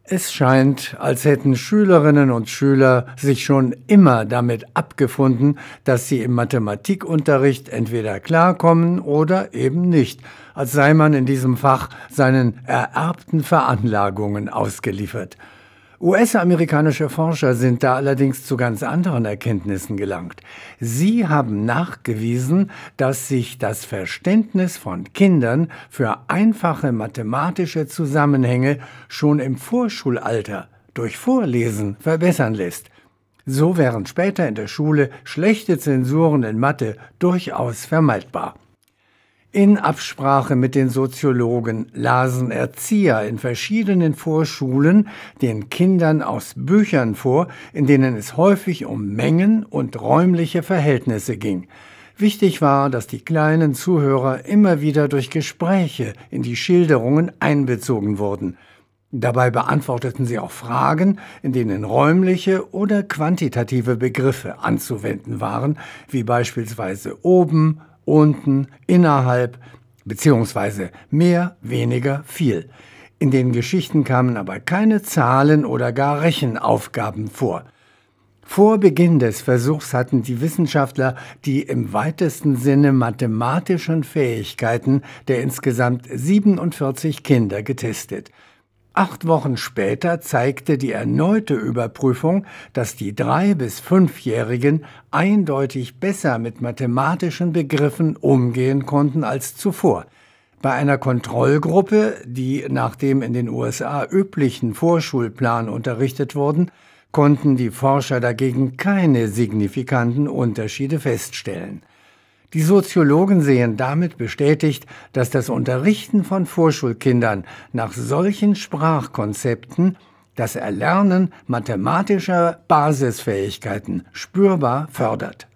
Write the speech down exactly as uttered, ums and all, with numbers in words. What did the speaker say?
Es scheint, als hätten Schülerinnen und Schüler sich schon immer damit abgefunden, dass sie im Mathematikunterricht entweder klarkommen oder eben nicht, als sei man in diesem Fach seinen ererbten Veranlagungen ausgeliefert. U S-amerikanische Forscher sind da allerdings zu ganz anderen Erkenntnissen gelangt. Sie haben nachgewiesen, dass sich das Verständnis von Kindern für einfache mathematische Zusammenhänge schon im Vorschulalter durch Vorlesen verbessern lässt. So wären später in der Schule schlechte Zensuren in Mathe durchaus vermeidbar. In Absprache mit den Soziologen lasen Erzieher in verschiedenen Vorschulen den Kindern aus Büchern vor, in denen es häufig um Mengen und räumliche Verhältnisse ging. Wichtig war, dass die kleinen Zuhörer immer wieder durch Gespräche in die Schilderungen einbezogen wurden. Dabei beantworteten sie auch Fragen, in denen räumliche oder quantitative Begriffe anzuwenden waren, wie beispielsweise oben, unten, innerhalb, beziehungsweise mehr, weniger, viel. In den Geschichten kamen aber keine Zahlen oder gar Rechenaufgaben vor. Vor Beginn des Versuchs hatten die Wissenschaftler die im weitesten Sinne mathematischen Fähigkeiten der insgesamt siebenundvierzig Kinder getestet. Acht Wochen später zeigte die erneute Überprüfung, dass die drei- bis fünfjährigen eindeutig besser mit mathematischen Begriffen umgehen konnten als zuvor. Bei einer Kontrollgruppe, die nach dem in den U S A üblichen Vorschulplan unterrichtet wurden, konnten die Forscher dagegen keine signifikanten Unterschiede feststellen. Die Soziologen sehen damit bestätigt, dass das Unterrichten von Vorschulkindern nach solchen Sprachkonzepten das Erlernen mathematischer Basisfähigkeiten spürbar fördert.